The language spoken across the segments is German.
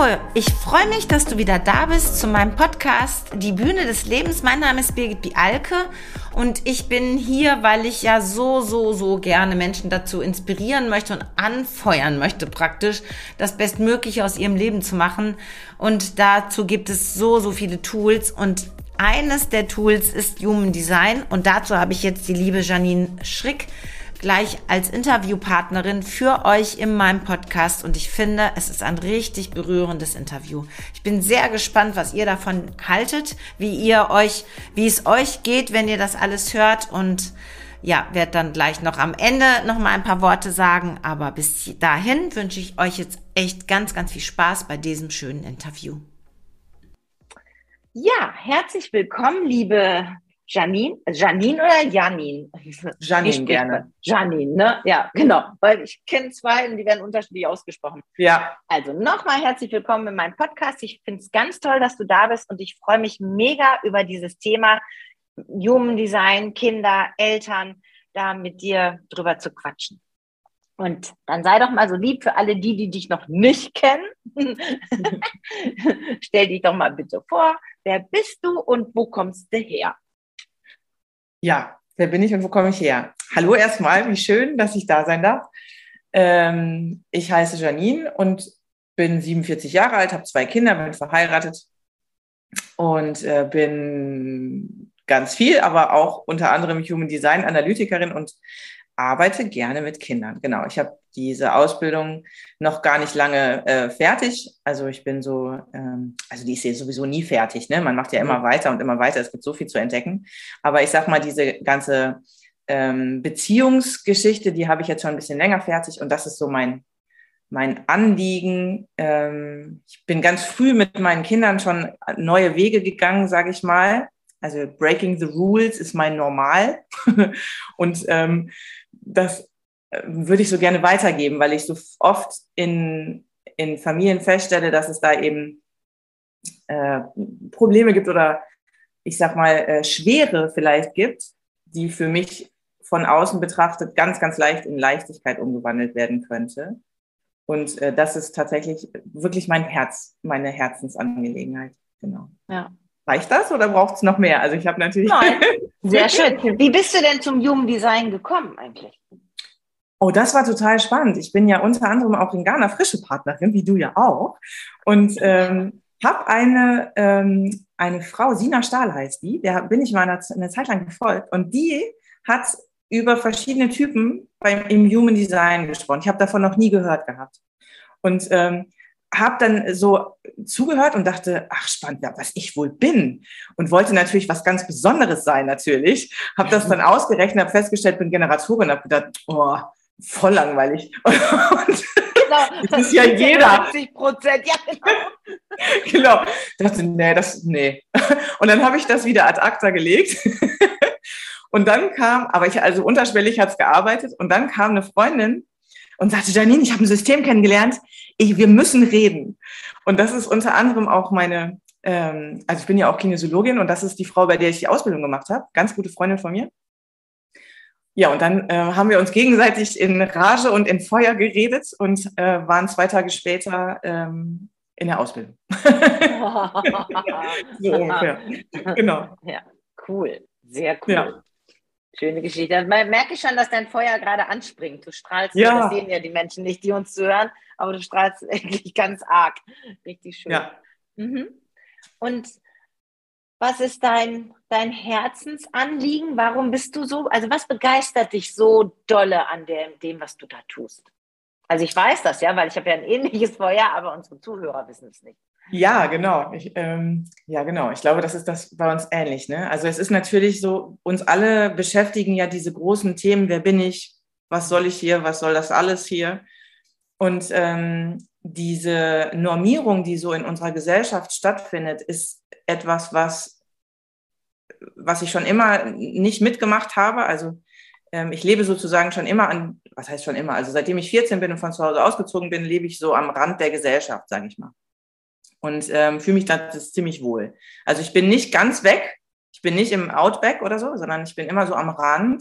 Hallo, ich freue mich, dass du wieder da bist zu meinem Podcast Die Bühne des Lebens. Mein Name ist Birgit Bialke und ich bin hier, weil ich ja so gerne Menschen dazu inspirieren möchte und anfeuern möchte praktisch, das Bestmögliche aus ihrem Leben zu machen. Und dazu gibt es so viele Tools und eines der Tools ist Human Design und dazu habe ich jetzt die liebe Janine Schrick gleich als Interviewpartnerin für euch in meinem Podcast und ich finde, es ist ein richtig berührendes Interview. Ich bin sehr gespannt, was ihr davon haltet, wie es euch geht, wenn ihr das alles hört und ja, werde dann gleich noch am Ende noch mal ein paar Worte sagen, aber bis dahin wünsche ich euch jetzt echt ganz viel Spaß bei diesem schönen Interview. Ja, herzlich willkommen, liebe Janine oder Janine? Janine gerne. Janine, ne? Ja, genau. Weil ich kenne zwei und die werden unterschiedlich ausgesprochen. Ja. Also nochmal herzlich willkommen in meinem Podcast. Ich finde es ganz toll, dass du da bist und ich freue mich mega über dieses Thema Human Design, Kinder, Eltern, da mit dir drüber zu quatschen. Und dann sei doch mal so lieb für alle die dich noch nicht kennen. Stell dich doch mal bitte vor. Wer bist du und wo kommst du her? Ja, wer bin ich und wo komme ich her? Hallo erstmal, wie schön, dass ich da sein darf. Ich heiße Janine und bin 47 Jahre alt, habe 2 Kinder, bin verheiratet und bin ganz viel, aber auch unter anderem Human Design Analytikerin und arbeite gerne mit Kindern. Genau, ich habe diese Ausbildung noch gar nicht lange fertig. Also ich bin so, also die ist ja sowieso nie fertig, ne? Man macht ja immer weiter und immer weiter. Es gibt so viel zu entdecken. Aber ich sag mal, diese ganze Beziehungsgeschichte, die habe ich jetzt schon ein bisschen länger fertig. Und das ist so mein Anliegen. Ich bin ganz früh mit meinen Kindern schon neue Wege gegangen, sage ich mal. Also Breaking the Rules ist mein Normal. Und das würde ich so gerne weitergeben, weil ich so oft in Familien feststelle, dass es da eben Probleme gibt oder ich sag mal Schwere vielleicht gibt, die für mich von außen betrachtet ganz leicht in Leichtigkeit umgewandelt werden könnte. Und das ist tatsächlich wirklich meine Herzensangelegenheit. Genau. Ja. Reicht das oder braucht es noch mehr? Also ich habe natürlich... Nein, sehr schön. Wie bist du denn zum Human Design gekommen eigentlich? Oh, das war total spannend. Ich bin ja unter anderem auch in Ghana frische Partnerin, wie du ja auch. Und habe eine Frau, Sina Stahl heißt die, der bin ich mal eine Zeit lang gefolgt. Und die hat über verschiedene Typen im Human Design gesprochen. Ich habe davon noch nie gehört gehabt. Und habe dann so zugehört und dachte, ach spannend, ja, was ich wohl bin. Und wollte natürlich was ganz Besonderes sein, natürlich. Habe das dann ausgerechnet, habe festgestellt, bin Generatorin, habe gedacht, oh, voll langweilig. Und genau, das ist ja jeder. 70%, ja genau. Genau. Dachte, nee. Und dann habe ich das wieder ad acta gelegt. Und dann also unterschwellig hat es gearbeitet. Und dann kam eine Freundin und sagte, Janine, ich habe ein System kennengelernt, wir müssen reden. Und das ist unter anderem auch meine, also ich bin ja auch Kinesiologin und das ist die Frau, bei der ich die Ausbildung gemacht habe, ganz gute Freundin von mir. Ja, und dann haben wir uns gegenseitig in Rage und in Feuer geredet und waren 2 Tage später in der Ausbildung. So ungefähr. Genau. Ja, cool, sehr cool. Ja. Schöne Geschichte. Man merke schon, dass dein Feuer gerade anspringt. Du strahlst, ja. Das sehen ja die Menschen nicht, die uns zuhören, aber du strahlst eigentlich ganz arg. Richtig schön. Ja. Mhm. Und was ist dein Herzensanliegen? Warum bist du so, also was begeistert dich so dolle an dem, was du da tust? Also ich weiß das ja, weil ich habe ja ein ähnliches Feuer, aber unsere Zuhörer wissen es nicht. Ja, genau. Genau. Ich glaube, das ist das bei uns ähnlich, ne? Also es ist natürlich so, uns alle beschäftigen ja diese großen Themen. Wer bin ich? Was soll ich hier? Was soll das alles hier? Und diese Normierung, die so in unserer Gesellschaft stattfindet, ist etwas, was ich schon immer nicht mitgemacht habe. Also ich lebe sozusagen schon immer was heißt schon immer? Also seitdem ich 14 bin und von zu Hause ausgezogen bin, lebe ich so am Rand der Gesellschaft, sage ich mal. Und fühle mich da ziemlich wohl. Also ich bin nicht ganz weg, ich bin nicht im Outback oder so, sondern ich bin immer so am Rand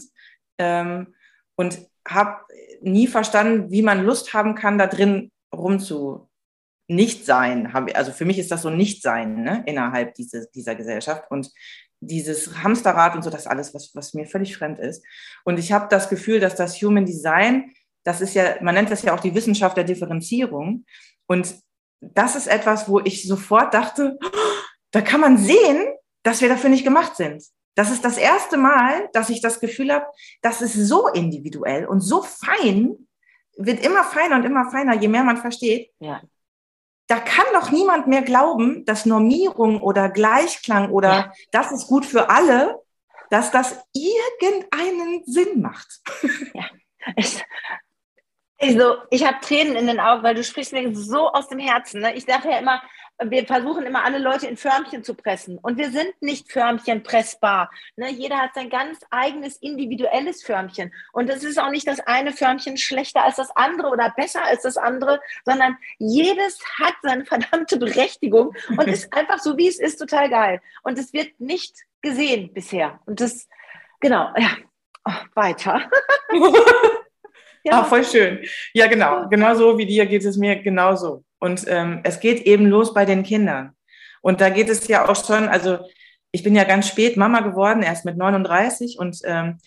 und habe nie verstanden, wie man Lust haben kann, da drin rumzueiern. Nichtsein, also für mich ist das so Nichtsein, ne, innerhalb dieser Gesellschaft und dieses Hamsterrad und so, das alles, was mir völlig fremd ist. Und ich habe das Gefühl, dass das Human Design, das ist ja, man nennt das ja auch die Wissenschaft der Differenzierung. Und das ist etwas, wo ich sofort dachte, da kann man sehen, dass wir dafür nicht gemacht sind. Das ist das erste Mal, dass ich das Gefühl habe, das ist so individuell und so fein, wird immer feiner und immer feiner, je mehr man versteht. Ja. Da kann doch niemand mehr glauben, dass Normierung oder Gleichklang oder das ist gut für alle, dass das irgendeinen Sinn macht. Ja. Ich habe Tränen in den Augen, weil du sprichst mir so aus dem Herzen. Ne? Ich sage ja immer, wir versuchen immer alle Leute in Förmchen zu pressen. Und wir sind nicht Förmchen pressbar. Ne? Jeder hat sein ganz eigenes individuelles Förmchen. Und es ist auch nicht das eine Förmchen schlechter als das andere oder besser als das andere, sondern jedes hat seine verdammte Berechtigung und ist einfach so, wie es ist, total geil. Und es wird nicht gesehen bisher. Und das, genau, ja, weiter. Ja. Voll schön. Ja, genau. Genauso wie dir geht es mir genauso. Und es geht eben los bei den Kindern. Und da geht es ja auch schon, also ich bin ja ganz spät Mama geworden, erst mit 39. Und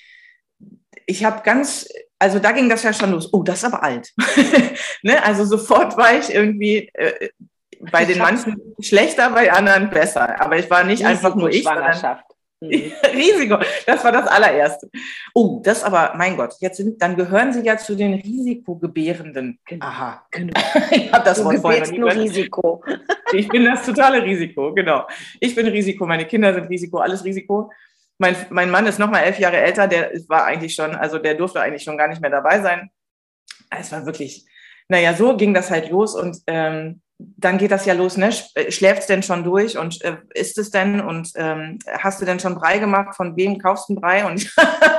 ich habe also da ging das ja schon los. Oh, das ist aber alt. Ne? Also sofort war ich irgendwie bei den manchen schlechter, bei anderen besser. Aber ich war nicht einfach nur ich, sondern Risiko, das war das allererste. Oh, das aber, mein Gott, dann gehören Sie ja zu den Risikogebärenden. Aha, genau. Ich habe das Wort vorher noch nie gehört. Risiko. Ich bin das totale Risiko, genau. Ich bin Risiko, meine Kinder sind Risiko, alles Risiko. Mein Mann ist noch mal 11 Jahre älter, der durfte eigentlich schon gar nicht mehr dabei sein. Es war wirklich, naja, so ging das halt los und dann geht das ja los, ne? Schläft es denn schon durch und isst es denn und hast du denn schon Brei gemacht? Von wem kaufst du einen Brei? Und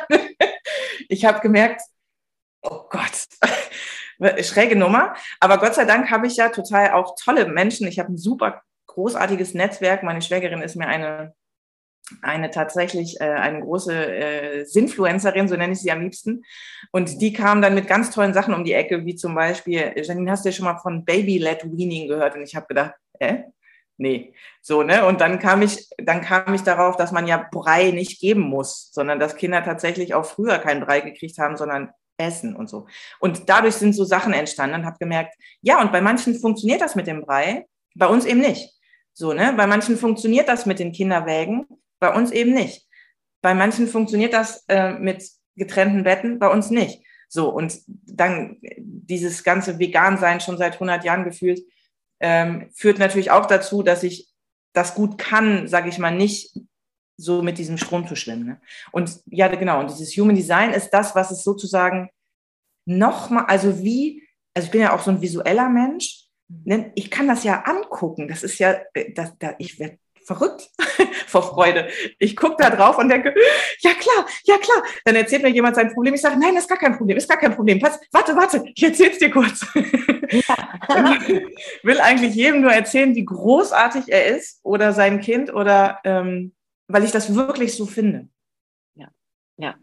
ich habe gemerkt, oh Gott, schräge Nummer. Aber Gott sei Dank habe ich ja total auch tolle Menschen. Ich habe ein super großartiges Netzwerk. Meine Schwägerin ist mir eine tatsächlich eine große Sinfluencerin, so nenne ich sie am liebsten. Und die kam dann mit ganz tollen Sachen um die Ecke, wie zum Beispiel, Janine, hast du ja schon mal von Baby-led Weaning gehört? Und ich habe gedacht, nee. So, ne? Und dann kam ich darauf, dass man ja Brei nicht geben muss, sondern dass Kinder tatsächlich auch früher keinen Brei gekriegt haben, sondern Essen und so. Und dadurch sind so Sachen entstanden und habe gemerkt, ja, und bei manchen funktioniert das mit dem Brei, bei uns eben nicht. So, ne? Bei manchen funktioniert das mit den Kinderwägen, bei uns eben nicht. Bei manchen funktioniert das mit getrennten Betten, bei uns nicht. So, und dann dieses ganze Vegan-Sein schon seit 100 Jahren gefühlt, führt natürlich auch dazu, dass ich das gut kann, sage ich mal, nicht so mit diesem Strom zu schwimmen. Ne? Und ja, genau, und dieses Human Design ist das, was es sozusagen nochmal, also ich bin ja auch so ein visueller Mensch, ne? Ich kann das ja angucken, das ist ja, ich werde verrückt vor Freude. Ich gucke da drauf und denke, ja klar. Dann erzählt mir jemand sein Problem. Ich sage, nein, das ist gar kein Problem. Warte, ich erzähl's dir kurz. Ja. Will eigentlich jedem nur erzählen, wie großartig er ist oder sein Kind oder weil ich das wirklich so finde. Ja.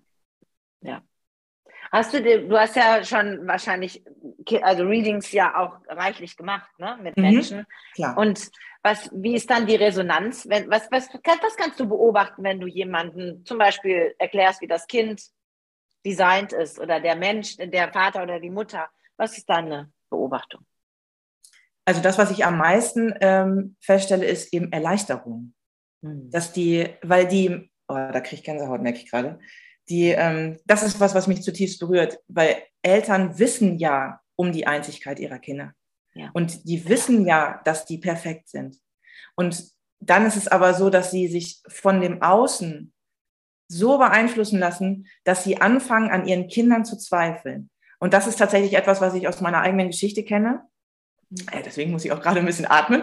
Du hast ja schon wahrscheinlich, also Readings ja auch reichlich gemacht, ne, mit Menschen. Klar. Und wie ist dann die Resonanz? Was kannst du beobachten, wenn du jemanden zum Beispiel erklärst, wie das Kind designt ist oder der Mensch, der Vater oder die Mutter? Was ist deine Beobachtung? Also das, was ich am meisten feststelle, ist eben Erleichterung. Dass da kriege ich Gänsehaut, merke ich gerade. Das ist was mich zutiefst berührt, weil Eltern wissen ja um die Einzigkeit ihrer Kinder. Ja. Und die wissen ja, dass die perfekt sind. Und dann ist es aber so, dass sie sich von dem Außen so beeinflussen lassen, dass sie anfangen, an ihren Kindern zu zweifeln. Und das ist tatsächlich etwas, was ich aus meiner eigenen Geschichte kenne. Deswegen muss ich auch gerade ein bisschen atmen.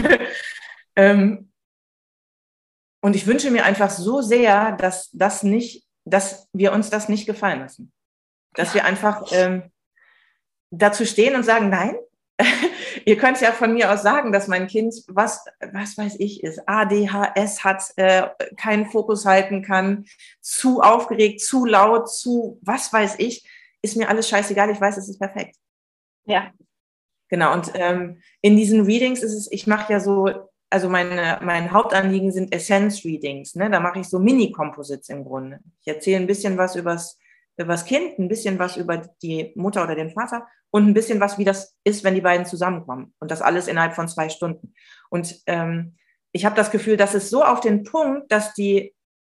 Und ich wünsche mir einfach so sehr, dass wir uns das nicht gefallen lassen. Dass wir einfach dazu stehen und sagen, nein, ihr könnt ja von mir aus sagen, dass mein Kind, was weiß ich, ist, ADHS hat, keinen Fokus halten kann, zu aufgeregt, zu laut, was weiß ich, ist mir alles scheißegal, ich weiß, es ist perfekt. Ja. Genau, und in diesen Readings ist es, ich mache ja so, also mein Hauptanliegen sind Essenz-Readings, ne? Da mache ich so Mini-Composites im Grunde. Ich erzähle ein bisschen was übers Kind, ein bisschen was über die Mutter oder den Vater und ein bisschen was, wie das ist, wenn die beiden zusammenkommen. Und das alles innerhalb von 2 Stunden. Und ich habe das Gefühl, das ist so auf den Punkt, dass die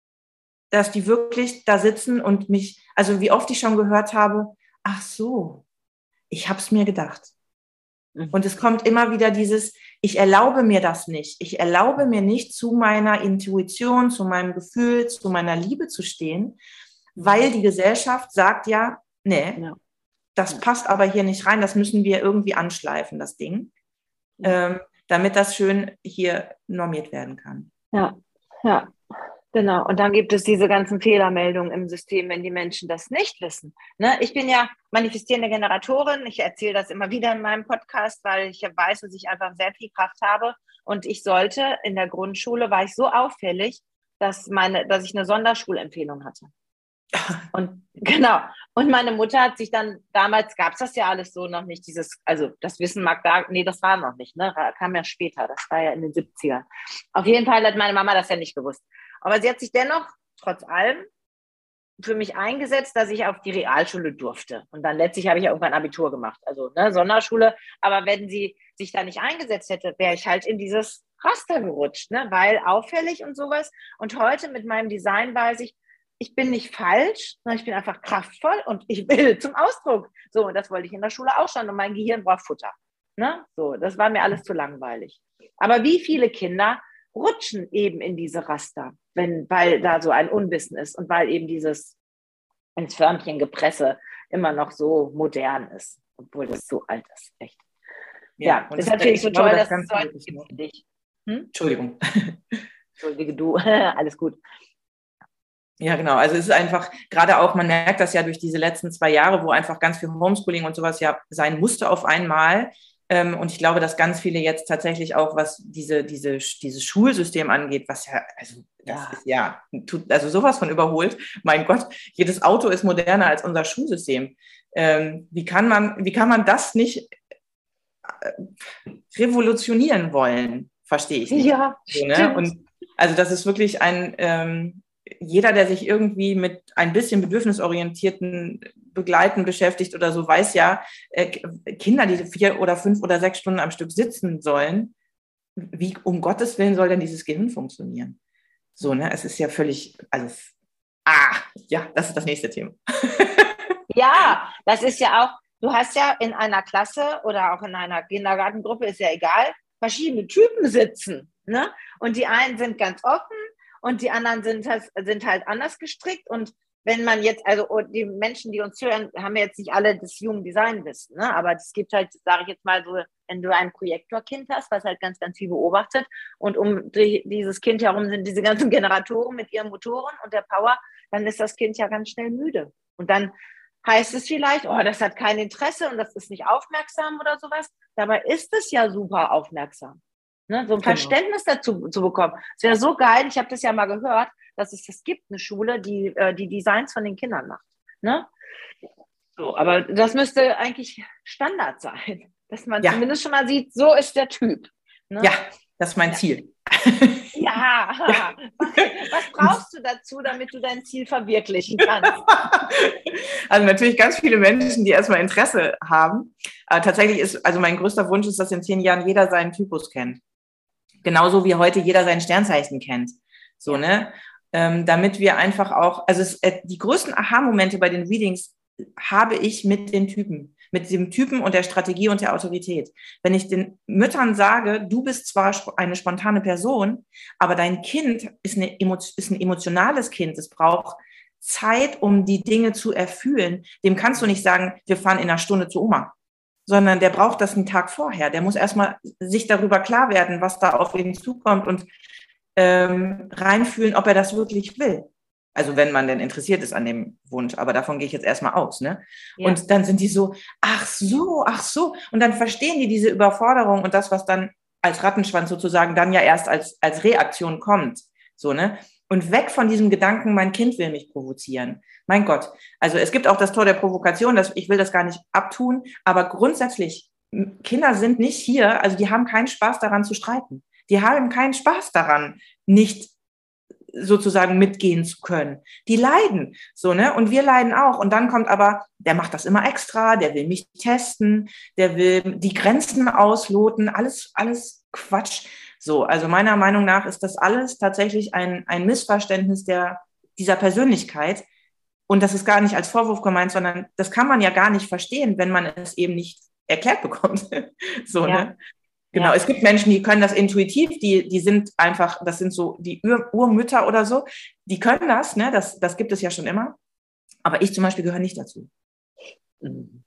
wirklich da sitzen und mich, also wie oft ich schon gehört habe, ach so, ich habe es mir gedacht. Und es kommt immer wieder dieses, ich erlaube mir das nicht. Ich erlaube mir nicht, zu meiner Intuition, zu meinem Gefühl, zu meiner Liebe zu stehen, weil die Gesellschaft sagt ja, nee, das passt aber hier nicht rein, das müssen wir irgendwie anschleifen, das Ding, damit das schön hier normiert werden kann. Ja, ja. Genau, und dann gibt es diese ganzen Fehlermeldungen im System, wenn die Menschen das nicht wissen. Ne? Ich bin ja manifestierende Generatorin, ich erzähle das immer wieder in meinem Podcast, weil ich weiß, dass ich einfach sehr viel Kraft habe und ich sollte, in der Grundschule war ich so auffällig, dass ich eine Sonderschulempfehlung hatte. Und genau, und meine Mutter hat sich dann, damals gab es das ja alles so noch nicht, das Wissen mag da, nee, das war noch nicht, ne? Kam ja später, das war ja in den 70ern. Auf jeden Fall hat meine Mama das ja nicht gewusst. Aber sie hat sich dennoch, trotz allem, für mich eingesetzt, dass ich auf die Realschule durfte. Und dann letztlich habe ich ja irgendwann Abitur gemacht, also Sonderschule. Aber wenn sie sich da nicht eingesetzt hätte, wäre ich halt in dieses Raster gerutscht, ne? Weil auffällig und sowas. Und heute mit meinem Design weiß ich bin nicht falsch, sondern ich bin einfach kraftvoll und ich will zum Ausdruck. So, und das wollte ich in der Schule auch schon und mein Gehirn braucht Futter. Ne? So, das war mir alles zu langweilig. Aber wie viele Kinder rutschen eben in diese Raster, weil da so ein Unwissen ist und weil eben dieses ins Förmchen Gepresse immer noch so modern ist, obwohl das so alt ist, echt. Ja, deshalb finde ich so toll, dass es heute gibt für dich. Entschuldigung. Entschuldige du, alles gut. Ja, genau. Also es ist einfach, gerade auch, man merkt das ja durch diese letzten 2 Jahre, wo einfach ganz viel Homeschooling und sowas ja sein musste auf einmal. Und ich glaube, dass ganz viele jetzt tatsächlich auch, was dieses Schulsystem angeht, was ja, also das ist ja, also sowas von überholt. Mein Gott, jedes Auto ist moderner als unser Schulsystem. Wie kann man das nicht revolutionieren wollen? Verstehe ich nicht. Ja, so, ne? Und also das ist wirklich jeder, der sich irgendwie mit ein bisschen bedürfnisorientierten Begleiten beschäftigt oder so, weiß ja, Kinder, die 4 oder 5 oder 6 Stunden am Stück sitzen sollen, wie um Gottes Willen soll denn dieses Gehirn funktionieren? So, ne, es ist ja völlig, also, ja, das ist das nächste Thema. Ja, das ist ja auch, du hast ja in einer Klasse oder auch in einer Kindergartengruppe, ist ja egal, verschiedene Typen sitzen, ne? Und die einen sind ganz offen, und die anderen sind halt anders gestrickt. Und wenn man jetzt, also die Menschen, die uns hören, haben ja jetzt nicht alle das Human Design Wissen, ne? Aber es gibt halt, sage ich jetzt mal so, wenn du ein Projektorkind hast, was halt ganz, ganz viel beobachtet und um dieses Kind herum sind diese ganzen Generatoren mit ihren Motoren und der Power, dann ist das Kind ja ganz schnell müde. Und dann heißt es vielleicht, oh, das hat kein Interesse und das ist nicht aufmerksam oder sowas. Dabei ist es ja super aufmerksam. Ne, so ein Verständnis dazu zu bekommen. Es wäre so geil, ich habe das ja mal gehört, dass es das gibt, eine Schule, die die Designs von den Kindern macht. Ne? So, aber das müsste eigentlich Standard sein, dass man zumindest schon mal sieht, so ist der Typ. Ne? Ja, das ist mein Ziel. Ja, was brauchst du dazu, damit du dein Ziel verwirklichen kannst? Also natürlich ganz viele Menschen, die erstmal Interesse haben. Tatsächlich ist, also mein größter Wunsch ist, dass in 10 Jahren jeder seinen Typus kennt. Genauso wie heute jeder sein Sternzeichen kennt. So, ne? Damit wir einfach auch, also die größten Aha-Momente bei den Readings habe ich mit den Typen, mit dem Typen und der Strategie und der Autorität. Wenn ich den Müttern sage, du bist zwar eine spontane Person, aber dein Kind ist ein emotionales Kind, es braucht Zeit, um die Dinge zu erfühlen. Dem kannst du nicht sagen, wir fahren in einer Stunde zu Oma, sondern der braucht das einen Tag vorher. Der muss erstmal sich darüber klar werden, was da auf ihn zukommt und reinfühlen, ob er das wirklich will. Also wenn man denn interessiert ist an dem Wunsch, aber davon gehe ich jetzt erstmal aus, ne? Ja. Und dann sind die so, ach so. Und dann verstehen die diese Überforderung und das, was dann als Rattenschwanz sozusagen dann ja erst als Reaktion kommt. So, ne? Und weg von diesem Gedanken, mein Kind will mich provozieren. Mein Gott. Also es gibt auch das Tor der Provokation, ich will das gar nicht abtun, aber grundsätzlich Kinder sind nicht hier, also die haben keinen Spaß daran zu streiten. Die haben keinen Spaß daran, nicht sozusagen mitgehen zu können. Die leiden, so, ne? Und wir leiden auch. Und dann kommt aber, der macht das immer extra, der will mich testen, der will die Grenzen ausloten, alles Quatsch. So, also meiner Meinung nach ist das alles tatsächlich ein Missverständnis dieser Persönlichkeit. Und das ist gar nicht als Vorwurf gemeint, sondern das kann man ja gar nicht verstehen, wenn man es eben nicht erklärt bekommt. So, ja. Ne? Genau, ja. Es gibt Menschen, die können das intuitiv, die sind einfach, das sind so die Urmütter oder so, die können das, ne? Das gibt es ja schon immer. Aber ich zum Beispiel gehöre nicht dazu. Mhm.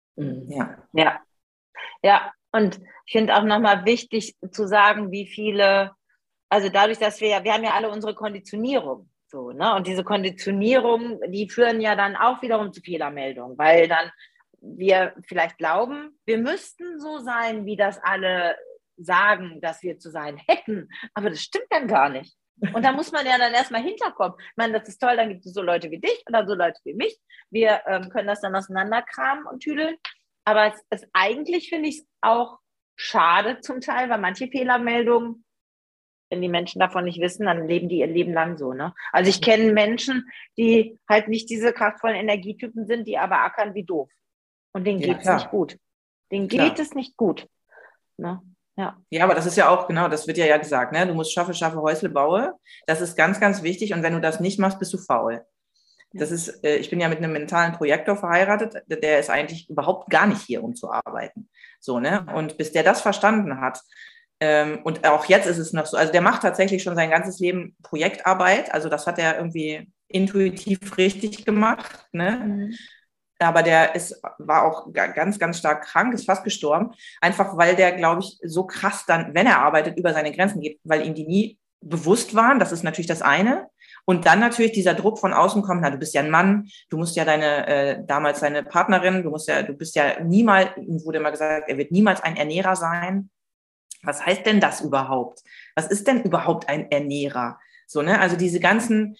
Ja, und ich finde auch nochmal wichtig zu sagen, wie viele, also dadurch, dass wir haben ja alle unsere Konditionierung, so, ne? Und diese Konditionierung, die führen ja dann auch wiederum zu Fehlermeldungen, weil dann wir vielleicht glauben, wir müssten so sein, wie das alle sagen, dass wir zu sein hätten. Aber das stimmt dann gar nicht. Und da muss man ja dann erstmal hinterkommen. Ich meine, das ist toll, dann gibt es so Leute wie dich oder so Leute wie mich. Wir können das dann auseinanderkramen und tüdeln. Aber es eigentlich finde ich es auch schade zum Teil, weil manche Fehlermeldungen, wenn die Menschen davon nicht wissen, dann leben die ihr Leben lang so, ne? Also ich kenne Menschen, die halt nicht diese kraftvollen Energietypen sind, die aber ackern wie doof. Und denen geht es nicht gut. Denen geht es nicht gut. Ne? Ja, aber das ist ja auch, genau, das wird ja gesagt, ne? Du musst schaffe, Häusle baue. Das ist ganz, ganz wichtig. Und wenn du das nicht machst, bist du faul. Das ist, ich bin ja mit einem mentalen Projektor verheiratet, der ist eigentlich überhaupt gar nicht hier, um zu arbeiten. So, ne? Und bis der das verstanden hat, und auch jetzt ist es noch so, also der macht tatsächlich schon sein ganzes Leben Projektarbeit. Also das hat er irgendwie intuitiv richtig gemacht, ne? Mhm. Aber der war auch ganz, ganz stark krank, ist fast gestorben. Einfach weil der, glaube ich, so krass dann, wenn er arbeitet, über seine Grenzen geht, weil ihm die nie bewusst waren. Das ist natürlich das eine. Und dann natürlich dieser Druck von außen kommt, du bist ja ein Mann, du musst ja damals deine Partnerin, du bist ja niemals, ihm wurde immer gesagt, er wird niemals ein Ernährer sein. Was heißt denn das überhaupt? Was ist denn überhaupt ein Ernährer? So, ne? Also diese ganzen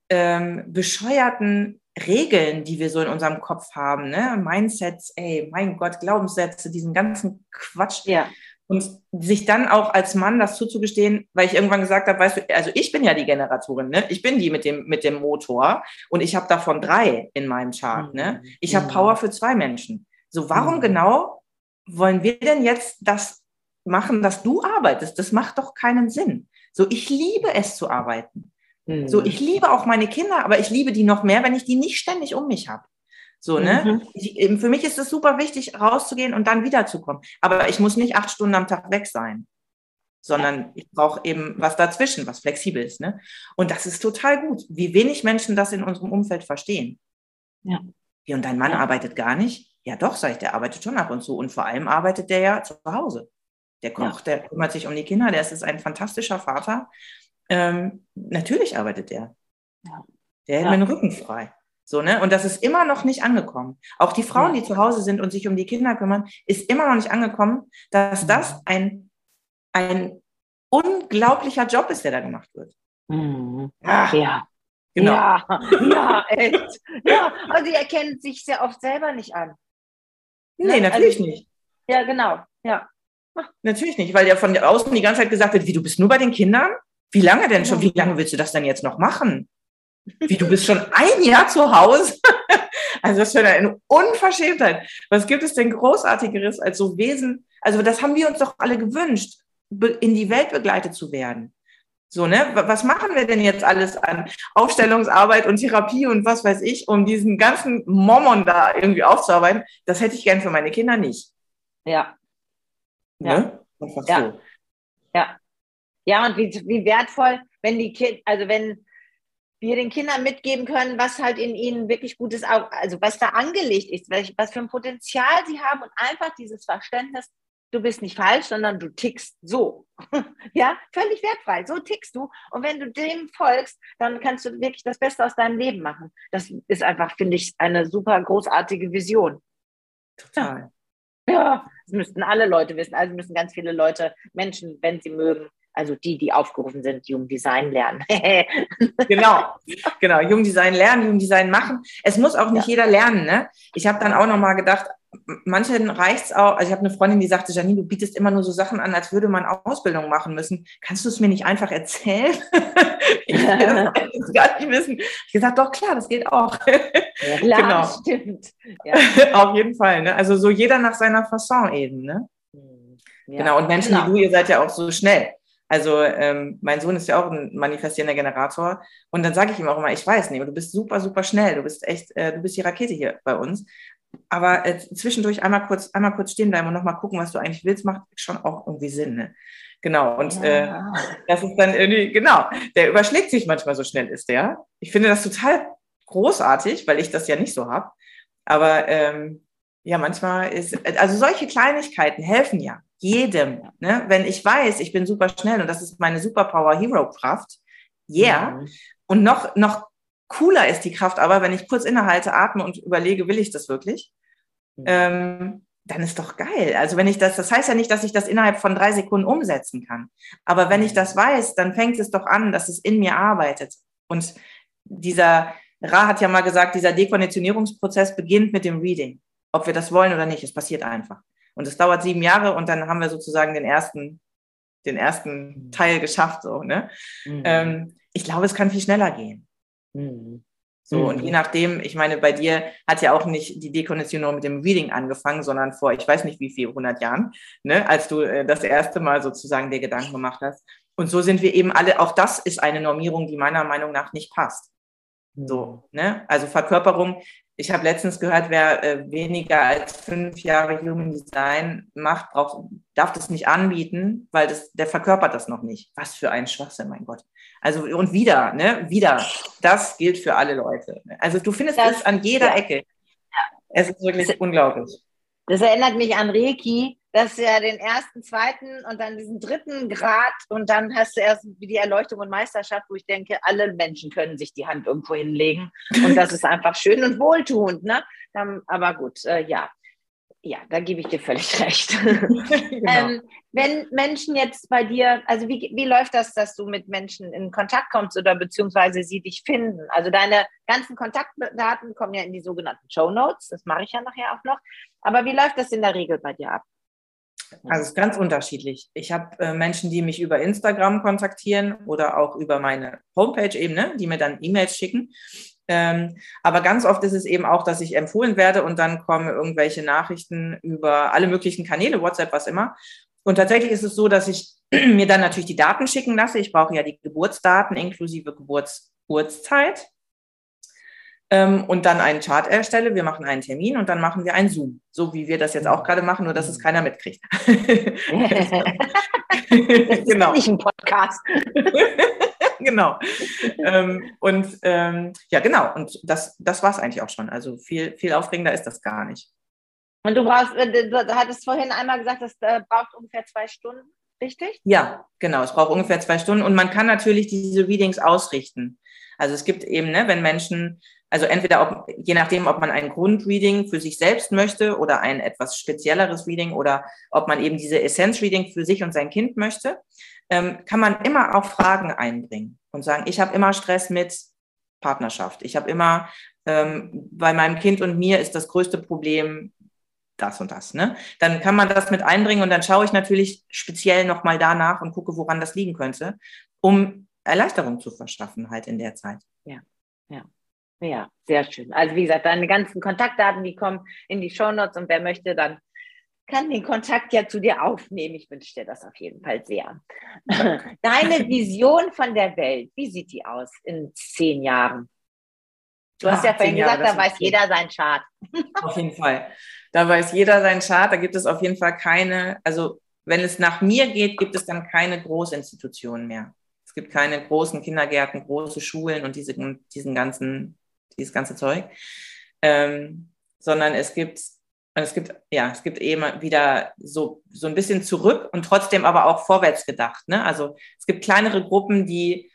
bescheuerten Regeln, die wir so in unserem Kopf haben, ne? Mindsets, mein Gott, Glaubenssätze, diesen ganzen Quatsch. Ja. Und sich dann auch als Mann das zuzugestehen, weil ich irgendwann gesagt habe, weißt du, also ich bin ja die Generatorin, ne? Ich bin die mit dem Motor und ich habe davon 3 in meinem Chart, ne? Ich habe Power für 2 Menschen. So, warum genau wollen wir denn jetzt das machen, dass du arbeitest? Das macht doch keinen Sinn. So, ich liebe es zu arbeiten. So, ich liebe auch meine Kinder, aber ich liebe die noch mehr, wenn ich die nicht ständig um mich habe. So, ne? Für mich ist es super wichtig, rauszugehen und dann wiederzukommen. Aber ich muss nicht 8 Stunden am Tag weg sein, sondern ich brauche eben was dazwischen, was flexibel ist, ne? Und das ist total gut, wie wenig Menschen das in unserem Umfeld verstehen. Ja. Wie, und dein Mann arbeitet gar nicht? Ja doch, sag ich, der arbeitet schon ab und zu. Und vor allem arbeitet der ja zu Hause. Der kocht, der kümmert sich um die Kinder, der ist ein fantastischer Vater. Natürlich arbeitet der. Der hält mir den Rücken frei. So, ne? Und das ist immer noch nicht angekommen. Auch die Frauen, die zu Hause sind und sich um die Kinder kümmern, ist immer noch nicht angekommen, dass das ein unglaublicher Job ist, der da gemacht wird. Ja. Genau. Ja, echt. Ja, aber sie erkennen sich sehr oft selber nicht an. Nee, natürlich nicht. Ja, genau. Ja. Natürlich nicht, weil ja von außen die ganze Zeit gesagt wird, wie, du bist nur bei den Kindern? Wie lange denn schon? Wie lange willst du das denn jetzt noch machen? Wie, du bist schon 1 Jahr zu Hause? Also das wäre eine Unverschämtheit. Was gibt es denn Großartigeres als so Wesen? Also das haben wir uns doch alle gewünscht, in die Welt begleitet zu werden. So, ne? Was machen wir denn jetzt alles an Aufstellungsarbeit und Therapie und was weiß ich, um diesen ganzen Momon da irgendwie aufzuarbeiten? Das hätte ich gern für meine Kinder nicht. Ja. Ne? Einfach so. Ja. Ja, und wie wertvoll, wenn wenn wir den Kindern mitgeben können, was halt in ihnen wirklich Gutes, also was da angelegt ist, was für ein Potenzial sie haben und einfach dieses Verständnis, du bist nicht falsch, sondern du tickst so. Ja, völlig wertfrei, so tickst du. Und wenn du dem folgst, dann kannst du wirklich das Beste aus deinem Leben machen. Das ist einfach, finde ich, eine super großartige Vision. Total. Ja, das müssten alle Leute wissen. Also müssen ganz viele Menschen, wenn sie mögen, also die aufgerufen sind, Human Design lernen. Genau. Human Design lernen, Human Design machen. Es muss auch nicht jeder lernen, ne? Ich habe dann auch nochmal gedacht, manchen reicht es auch, also ich habe eine Freundin, die sagte, Janine, du bietest immer nur so Sachen an, als würde man Ausbildung machen müssen. Kannst du es mir nicht einfach erzählen? Ich will das gar nicht wissen. Ich habe gesagt, doch klar, das geht auch. Ja, klar, genau. stimmt. Ja. Auf jeden Fall, ne? Also so jeder nach seiner Fasson eben, ne? Ja, genau, und Menschen wie du, ihr seid ja auch so schnell. Also mein Sohn ist ja auch ein manifestierender Generator und dann sage ich ihm auch immer, ich weiß nicht, du bist super, super schnell, du bist echt, du bist die Rakete hier bei uns. Aber zwischendurch einmal kurz stehen bleiben und nochmal gucken, was du eigentlich willst, macht schon auch irgendwie Sinn. Ne? Genau, und das ist dann irgendwie, genau, der überschlägt sich manchmal, so schnell ist der. Ich finde das total großartig, weil ich das ja nicht so habe. Aber ja, manchmal also solche Kleinigkeiten helfen ja jedem. Ne? Wenn ich weiß, ich bin super schnell und das ist meine Superpower-Hero-Kraft, und noch cooler ist die Kraft aber, wenn ich kurz innehalte, atme und überlege, will ich das wirklich? Dann ist doch geil. Also wenn ich das heißt ja nicht, dass ich das innerhalb von 3 Sekunden umsetzen kann. Aber wenn ich das weiß, dann fängt es doch an, dass es in mir arbeitet. Und dieser Ra hat ja mal gesagt, dieser Dekonditionierungsprozess beginnt mit dem Reading. Ob wir das wollen oder nicht, es passiert einfach. Und es dauert 7 Jahre und dann haben wir sozusagen den ersten Teil geschafft. So, ne? Ich glaube, es kann viel schneller gehen. So, und je nachdem, ich meine, bei dir hat ja auch nicht die Dekonditionierung mit dem Reading angefangen, sondern vor, ich weiß nicht wie viel, 100 Jahren, ne, als du das erste Mal sozusagen dir Gedanken gemacht hast. Und so sind wir eben alle, auch das ist eine Normierung, die meiner Meinung nach nicht passt. So, ne? Also Verkörperung, ich habe letztens gehört, wer weniger als 5 Jahre Human Design macht, darf das nicht anbieten, weil der verkörpert das noch nicht. Was für ein Schwachsinn, mein Gott. Also und wieder, das gilt für alle Leute. Also du findest es an jeder Ecke. Es ist wirklich unglaublich. Das erinnert mich an Reiki, dass ja den 1., 2. und dann diesen 3. Grad und dann hast du erst die Erleuchtung und Meisterschaft, wo ich denke, alle Menschen können sich die Hand irgendwo hinlegen und das ist einfach schön und wohltuend. Ne? Aber gut, ja, da gebe ich dir völlig recht. Genau. Wenn Menschen jetzt bei dir, also wie läuft das, dass du mit Menschen in Kontakt kommst oder beziehungsweise sie dich finden? Also deine ganzen Kontaktdaten kommen ja in die sogenannten Shownotes, das mache ich ja nachher auch noch. Aber wie läuft das in der Regel bei dir ab? Also es ist ganz unterschiedlich. Ich habe Menschen, die mich über Instagram kontaktieren oder auch über meine Homepage eben, ne, die mir dann E-Mails schicken. Aber ganz oft ist es eben auch, dass ich empfohlen werde und dann kommen irgendwelche Nachrichten über alle möglichen Kanäle, WhatsApp, was immer. Und tatsächlich ist es so, dass ich mir dann natürlich die Daten schicken lasse. Ich brauche ja die Geburtsdaten inklusive Geburtsurzeit. Und dann einen Chart erstelle, wir machen einen Termin und dann machen wir einen Zoom. So wie wir das jetzt auch gerade machen, nur dass es keiner mitkriegt. Das ist genau. nicht ein Podcast. Genau. Ja, genau. Und das war es eigentlich auch schon. Also viel aufregender ist das gar nicht. Und du hattest vorhin einmal gesagt, das braucht ungefähr 2 Stunden, richtig? Ja, genau. Es braucht ungefähr 2 Stunden und man kann natürlich diese Readings ausrichten. Also es gibt eben, wenn Menschen, also entweder je nachdem, ob man ein Grundreading für sich selbst möchte oder ein etwas spezielleres Reading oder ob man eben diese Essenz-Reading für sich und sein Kind möchte, kann man immer auch Fragen einbringen und sagen, ich habe immer Stress mit Partnerschaft. Ich habe immer, bei meinem Kind und mir ist das größte Problem das und das. Ne? Dann kann man das mit einbringen und dann schaue ich natürlich speziell nochmal danach und gucke, woran das liegen könnte, um Erleichterung zu verschaffen halt in der Zeit. Ja, sehr schön. Also wie gesagt, deine ganzen Kontaktdaten, die kommen in die Shownotes und wer möchte, dann kann den Kontakt ja zu dir aufnehmen. Ich wünsche dir das auf jeden Fall sehr. Deine Vision von der Welt, wie sieht die aus in 10 Jahren? Du hast ja vorhin gesagt, da weiß jeder seinen Chart. Auf jeden Fall. Da weiß jeder seinen Chart. Da gibt es auf jeden Fall keine, also wenn es nach mir geht, gibt es dann keine Großinstitutionen mehr. Es gibt keine großen Kindergärten, große Schulen und dieses ganze Zeug. Sondern es gibt eben wieder so ein bisschen zurück und trotzdem aber auch vorwärts gedacht. Ne? Also es gibt kleinere Gruppen,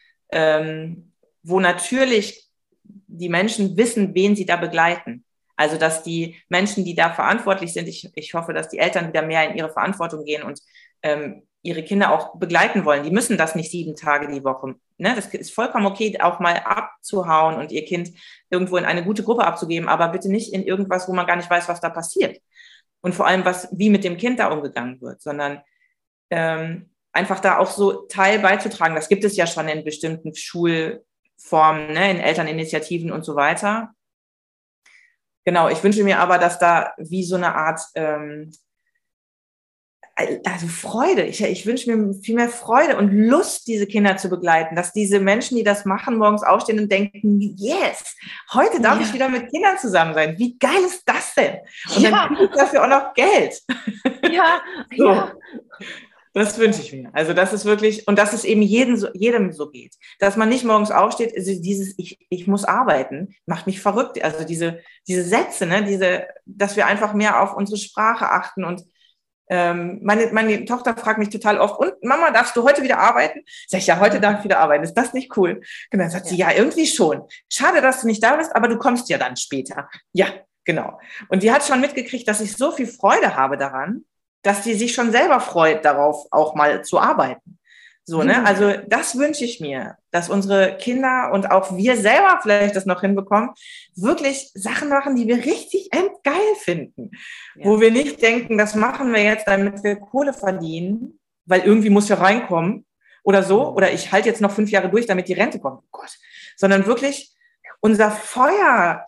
wo natürlich die Menschen wissen, wen sie da begleiten. Also dass die Menschen, die da verantwortlich sind, ich hoffe, dass die Eltern wieder mehr in ihre Verantwortung gehen und ihre Kinder auch begleiten wollen. Die müssen das nicht 7 Tage die Woche. Ne? Das ist vollkommen okay, auch mal abzuhauen und ihr Kind irgendwo in eine gute Gruppe abzugeben, aber bitte nicht in irgendwas, wo man gar nicht weiß, was da passiert. und vor allem, wie mit dem Kind da umgegangen wird, sondern einfach da auch so Teil beizutragen. Das gibt es ja schon in bestimmten Schulformen, ne, in Elterninitiativen und so weiter. Genau, ich wünsche mir aber, dass da wie so eine Art, also Freude, ich wünsche mir viel mehr Freude und Lust, diese Kinder zu begleiten, dass diese Menschen, die das machen, morgens aufstehen und denken, yes, heute darf ich wieder mit Kindern zusammen sein. Wie geil ist das denn? Und dann kriege ich dafür auch noch Geld. Ja, so. Ja. Das wünsche ich mir. Also das ist wirklich, und dass es eben jedem so geht. Dass man nicht morgens aufsteht, also ich muss arbeiten, macht mich verrückt. Also diese Sätze, ne, dass wir einfach mehr auf unsere Sprache achten. Und meine Tochter fragt mich total oft, und Mama, darfst du heute wieder arbeiten? Sag ich, ja, heute darf ich wieder arbeiten. Ist das nicht cool? Genau, dann sagt sie, ja, irgendwie schon. Schade, dass du nicht da bist, aber du kommst ja dann später. Ja, genau. Und die hat schon mitgekriegt, dass ich so viel Freude habe daran, dass die sich schon selber freut, darauf auch mal zu arbeiten. So, ne? Also das wünsche ich mir, dass unsere Kinder und auch wir selber vielleicht das noch hinbekommen, wirklich Sachen machen, die wir richtig endgeil finden. Ja. Wo wir nicht denken, das machen wir jetzt, damit wir Kohle verdienen, weil irgendwie muss ja reinkommen oder so, oder ich halte jetzt noch 5 Jahre durch, damit die Rente kommt. Oh Gott. Sondern wirklich unser Feuer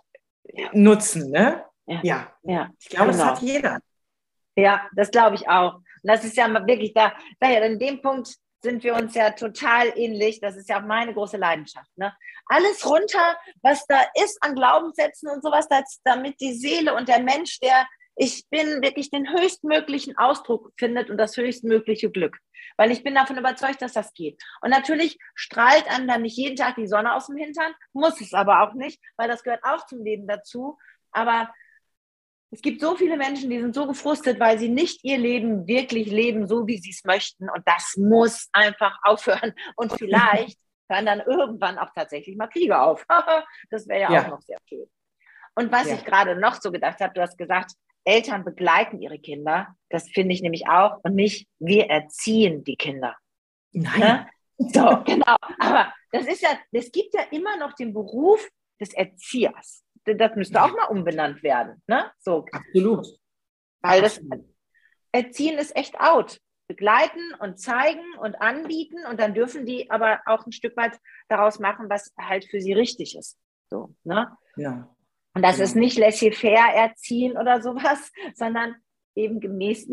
nutzen, ne? Ja. Ich glaube, das hat jeder. Ja, das glaube ich auch. Und das ist ja wirklich daher in dem Punkt sind wir uns ja total ähnlich. Das ist ja auch meine große Leidenschaft. Ne? Alles runter, was da ist an Glaubenssätzen und sowas, damit die Seele und der Mensch, ich bin wirklich den höchstmöglichen Ausdruck findet und das höchstmögliche Glück. Weil ich bin davon überzeugt, dass das geht. Und natürlich strahlt einem dann nicht jeden Tag die Sonne aus dem Hintern, muss es aber auch nicht, weil das gehört auch zum Leben dazu. Aber es gibt so viele Menschen, die sind so gefrustet, weil sie nicht ihr Leben wirklich leben, so wie sie es möchten. Und das muss einfach aufhören. Und vielleicht hören dann irgendwann auch tatsächlich mal Kriege auf. Das wäre ja auch noch sehr schön. Und was ich gerade noch so gedacht habe, du hast gesagt, Eltern begleiten ihre Kinder. Das finde ich nämlich auch. Und nicht, wir erziehen die Kinder. Nein. Ne? So, genau. Aber es gibt ja immer noch den Beruf des Erziehers. Das müsste auch mal umbenannt werden. Ne? So. Absolut. Weil das Erziehen ist echt out. Begleiten und zeigen und anbieten und dann dürfen die aber auch ein Stück weit daraus machen, was halt für sie richtig ist. So, ne? Ja. Und das ist nicht laissez-faire erziehen oder sowas, sondern eben gemäß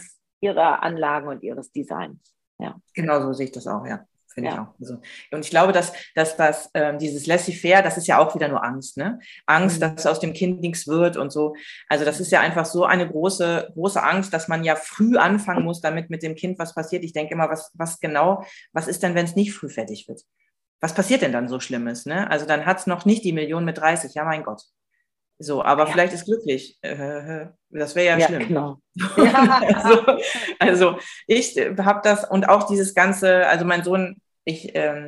ihrer Anlagen und ihres Designs. Ja. Genau so sehe ich das auch, ja. Finde ich auch. Also, und ich glaube, dass dieses Laissez-faire, das ist ja auch wieder nur Angst, ne? Angst, dass aus dem Kind nichts wird und so. Also das ist ja einfach so eine große, große Angst, dass man ja früh anfangen muss, damit mit dem Kind was passiert. Ich denke immer, was ist denn, wenn es nicht früh fertig wird? Was passiert denn dann so Schlimmes, ne? Also dann hat es noch nicht die Million mit 30, ja mein Gott. So, aber vielleicht ist glücklich. Das wäre ja schlimm. Genau. Also ich habe das und auch dieses ganze, also mein Sohn, ich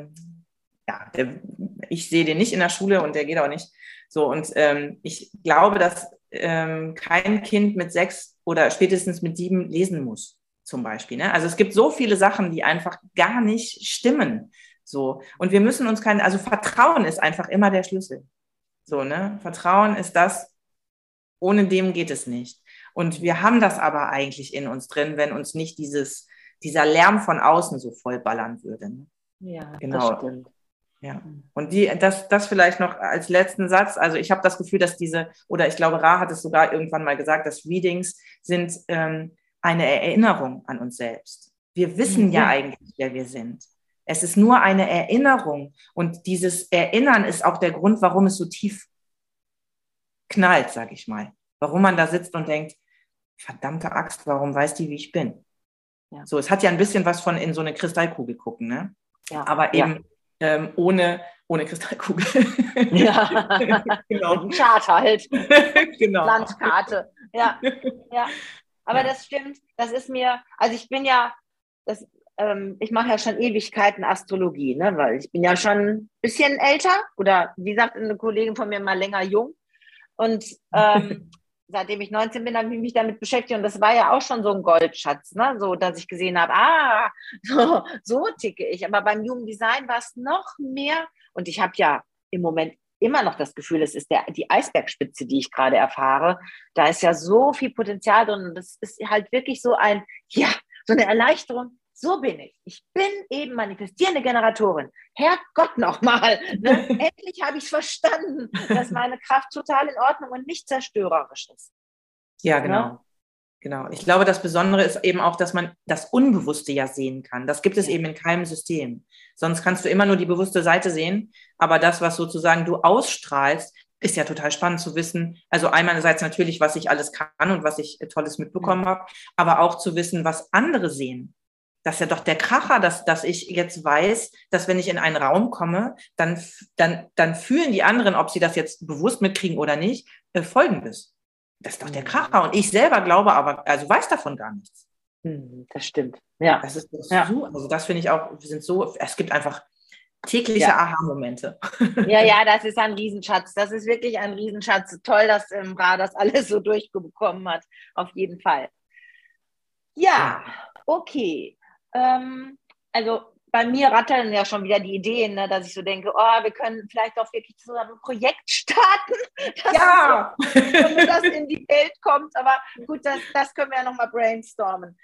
sehe den nicht in der Schule und der geht auch nicht. So, und ich glaube, dass kein Kind mit 6 oder spätestens mit 7 lesen muss, zum Beispiel. Ne? Also es gibt so viele Sachen, die einfach gar nicht stimmen. So, und wir müssen uns also Vertrauen ist einfach immer der Schlüssel. So, ne? Vertrauen ist das, ohne dem geht es nicht. Und wir haben das aber eigentlich in uns drin, wenn uns nicht dieser Lärm von außen so vollballern würde. Ne? Ja, genau. Das stimmt. Ja. Und das vielleicht noch als letzten Satz. Also ich habe das Gefühl, dass oder ich glaube, Ra hat es sogar irgendwann mal gesagt, dass Readings sind eine Erinnerung an uns selbst. Wir wissen ja eigentlich, wer wir sind. Es ist nur eine Erinnerung und dieses Erinnern ist auch der Grund, warum es so tief knallt, sage ich mal. Warum man da sitzt und denkt, verdammte Axt, warum weiß die, wie ich bin? Ja. So, es hat ja ein bisschen was von in so eine Kristallkugel gucken, ne? Ja. Aber eben ohne Kristallkugel. Ja, genau. Ein Chart halt. Genau. Landkarte. Ja. Aber das stimmt, das ist mir, also ich bin ja, ich mache ja schon Ewigkeiten Astrologie, ne? Weil ich bin ja schon ein bisschen älter oder wie sagt eine Kollegin von mir mal länger jung. Und seitdem ich 19 bin, habe ich mich damit beschäftigt und das war ja auch schon so ein Goldschatz, ne? So, dass ich gesehen habe, so ticke ich. Aber beim Human Design war es noch mehr und ich habe ja im Moment immer noch das Gefühl, es ist die Eisbergspitze, die ich gerade erfahre. Da ist ja so viel Potenzial drin und das ist halt wirklich so so eine Erleichterung. So bin ich. Ich bin eben manifestierende Generatorin. Herrgott nochmal. Ne? Endlich habe ich es verstanden, dass meine Kraft total in Ordnung und nicht zerstörerisch ist. Ja, genau. Ne? Genau. Ich glaube, das Besondere ist eben auch, dass man das Unbewusste ja sehen kann. Das gibt es eben in keinem System. Sonst kannst du immer nur die bewusste Seite sehen. Aber das, was sozusagen du ausstrahlst, ist ja total spannend zu wissen. Also einerseits natürlich, was ich alles kann und was ich Tolles mitbekommen habe, aber auch zu wissen, was andere sehen. Das ist ja doch der Kracher, dass ich jetzt weiß, dass wenn ich in einen Raum komme, dann fühlen die anderen, ob sie das jetzt bewusst mitkriegen oder nicht, Folgendes. Das ist doch der Kracher. Und ich selber glaube aber, also weiß davon gar nichts. Das stimmt. Ja. Das ist so, also das finde ich auch, es gibt einfach tägliche Aha-Momente. Ja, das ist ein Riesenschatz. Das ist wirklich ein Riesenschatz. Toll, dass Ra das alles so durchbekommen hat. Auf jeden Fall. Ja, okay. Also bei mir ratteln ja schon wieder die Ideen, ne, dass ich so denke, wir können vielleicht auch wirklich zusammen ein Projekt starten, damit das in die Welt kommt. Aber gut, das können wir ja nochmal brainstormen.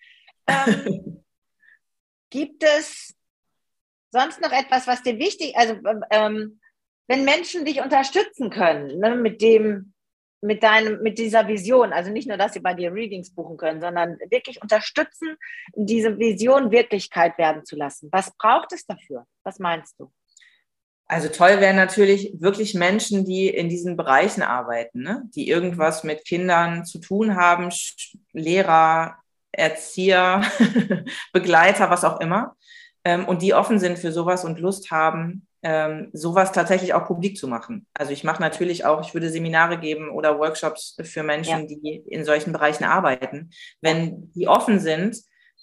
Gibt es sonst noch etwas, was dir wichtig ist? Also wenn Menschen dich unterstützen können, ne, mit dieser Vision, also nicht nur, dass sie bei dir Readings buchen können, sondern wirklich unterstützen, diese Vision Wirklichkeit werden zu lassen. Was braucht es dafür? Was meinst du? Also toll wären natürlich wirklich Menschen, die in diesen Bereichen arbeiten, ne? Die irgendwas mit Kindern zu tun haben, Lehrer, Erzieher, Begleiter, was auch immer, und die offen sind für sowas und Lust haben, sowas tatsächlich auch publik zu machen. Also ich mache natürlich auch, ich würde Seminare geben oder Workshops für Menschen, die in solchen Bereichen arbeiten. Wenn die offen sind,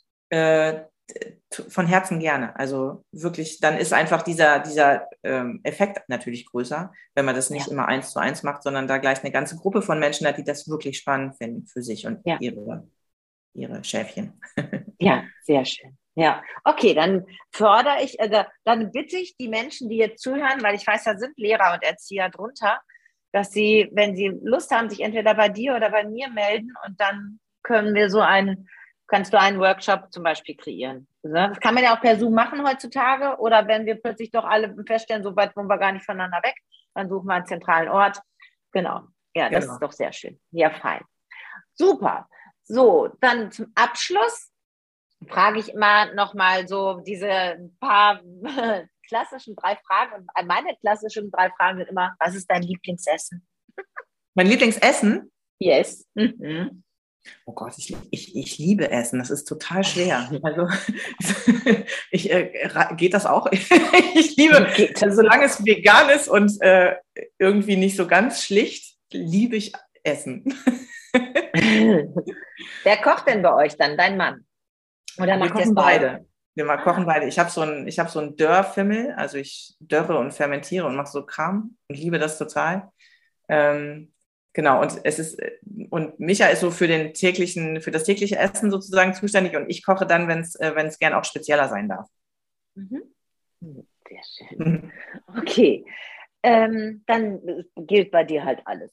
von Herzen gerne. Also wirklich, dann ist einfach dieser Effekt natürlich größer, wenn man das nicht immer 1:1 macht, sondern da gleich eine ganze Gruppe von Menschen hat, die das wirklich spannend finden für sich und ihre Schäfchen. Ja, sehr schön. Ja, okay, dann dann bitte ich die Menschen, die jetzt zuhören, weil ich weiß, da sind Lehrer und Erzieher drunter, dass sie, wenn sie Lust haben, sich entweder bei dir oder bei mir melden und dann kannst du einen Workshop zum Beispiel kreieren. Das kann man ja auch per Zoom machen heutzutage oder wenn wir plötzlich doch alle feststellen, so weit wohnen wir gar nicht voneinander weg, dann suchen wir einen zentralen Ort. Genau, ja, das ist doch sehr schön. Ja, fein. Super. So, dann zum Abschluss frage ich immer nochmal so diese paar klassischen 3 Fragen. Und meine klassischen 3 Fragen sind immer, was ist dein Lieblingsessen? Mein Lieblingsessen? Yes. Oh Gott, ich liebe Essen. Das ist total schwer. Also geht das auch? Ich liebe, solange es vegan ist und irgendwie nicht so ganz schlicht, liebe ich Essen. Wer kocht denn bei euch dann? Dein Mann? Oder wir kochen beide. Wir kochen beide. Ich habe so einen Dörrfimmel, also ich dörre und fermentiere und mache so Kram und liebe das total. Genau, und Micha ist so für das tägliche Essen sozusagen zuständig und ich koche dann, wenn es gern auch spezieller sein darf. Sehr schön. Okay. Dann gilt bei dir halt alles.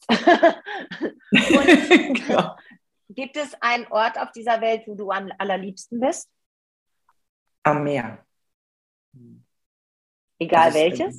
Und, genau. Gibt es einen Ort auf dieser Welt, wo du am allerliebsten bist? Am Meer. Egal welches?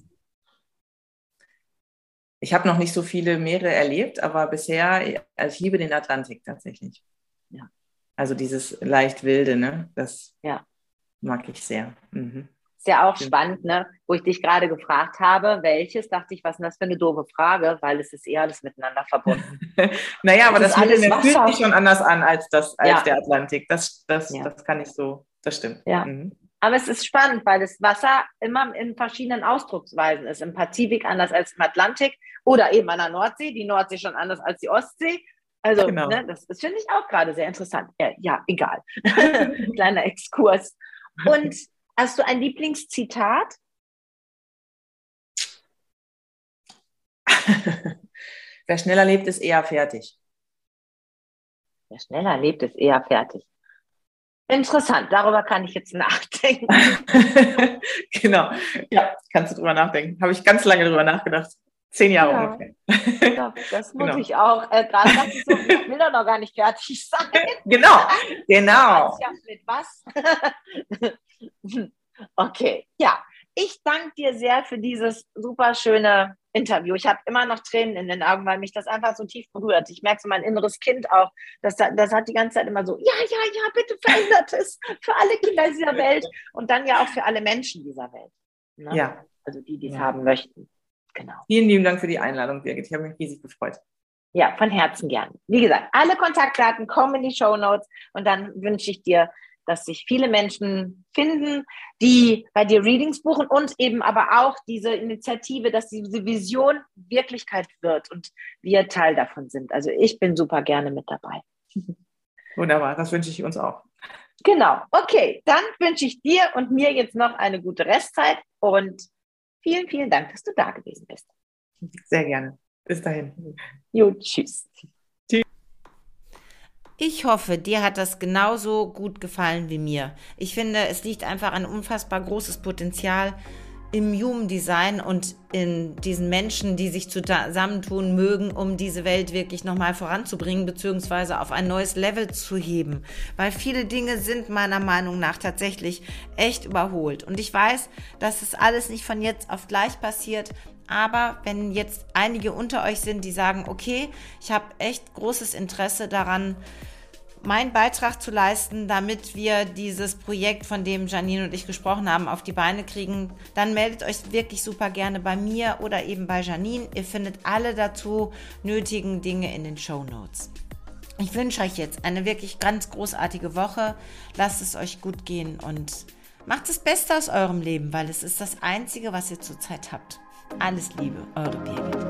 Ich habe noch nicht so viele Meere erlebt, aber bisher, also ich liebe den Atlantik tatsächlich. Ja. Also dieses leicht wilde, ne? Das mag ich sehr. Ist ja auch spannend, ne? Wo ich dich gerade gefragt habe, welches, dachte ich, was ist denn das für eine doofe Frage, weil es ist alles miteinander verbunden. Naja, aber das fühlt sich schon anders an als der Atlantik. Das kann ich so, das stimmt. Ja. Aber es ist spannend, weil das Wasser immer in verschiedenen Ausdrucksweisen ist. Im Pazifik anders als im Atlantik oder eben an der Nordsee. Die Nordsee schon anders als die Ostsee. Also, ne, das finde ich auch gerade sehr interessant. Ja, egal. Kleiner Exkurs. Und hast du ein Lieblingszitat? Wer schneller lebt, ist eher fertig. Wer schneller lebt, ist eher fertig. Interessant, darüber kann ich jetzt nachdenken. Genau, ja, kannst du drüber nachdenken. Habe ich ganz lange drüber nachgedacht. 10 Jahre Ja. ungefähr. Ja, das muss Genau. ich auch. Gerade dachte ich so, ich will doch noch gar nicht fertig sein. Genau. Ja, mit was? Okay, ja. Ich danke dir sehr für dieses super schöne Interview. Ich habe immer noch Tränen in den Augen, weil mich das einfach so tief berührt. Ich merke so mein inneres Kind auch. Das hat die ganze Zeit immer so, ja, bitte verändert es für alle Kinder dieser Welt und dann ja auch für alle Menschen dieser Welt. Ne? Ja. Also die es Ja. haben möchten. Genau. Vielen lieben Dank für die Einladung, Birgit. Ich habe mich riesig gefreut. Ja, von Herzen gern. Wie gesagt, alle Kontaktdaten kommen in die Shownotes und dann wünsche ich dir, dass sich viele Menschen finden, die bei dir Readings buchen und eben aber auch diese Initiative, dass diese Vision Wirklichkeit wird und wir Teil davon sind. Also ich bin super gerne mit dabei. Wunderbar, das wünsche ich uns auch. Genau, okay, dann wünsche ich dir und mir jetzt noch eine gute Restzeit und vielen, vielen Dank, dass du da gewesen bist. Sehr gerne. Bis dahin. Jo, tschüss. Ich hoffe, dir hat das genauso gut gefallen wie mir. Ich finde, es liegt einfach ein unfassbar großes Potenzial im Human Design und in diesen Menschen, die sich zusammentun mögen, um diese Welt wirklich nochmal voranzubringen, beziehungsweise auf ein neues Level zu heben. Weil viele Dinge sind meiner Meinung nach tatsächlich echt überholt. Und ich weiß, dass es alles nicht von jetzt auf gleich passiert, aber wenn jetzt einige unter euch sind, die sagen, okay, ich habe echt großes Interesse daran, meinen Beitrag zu leisten, damit wir dieses Projekt, von dem Janine und ich gesprochen haben, auf die Beine kriegen, dann meldet euch wirklich super gerne bei mir oder eben bei Janine. Ihr findet alle dazu nötigen Dinge in den Shownotes. Ich wünsche euch jetzt eine wirklich ganz großartige Woche. Lasst es euch gut gehen und macht das Beste aus eurem Leben, weil es ist das Einzige, was ihr zurzeit habt. Alles Liebe, eure Birgit.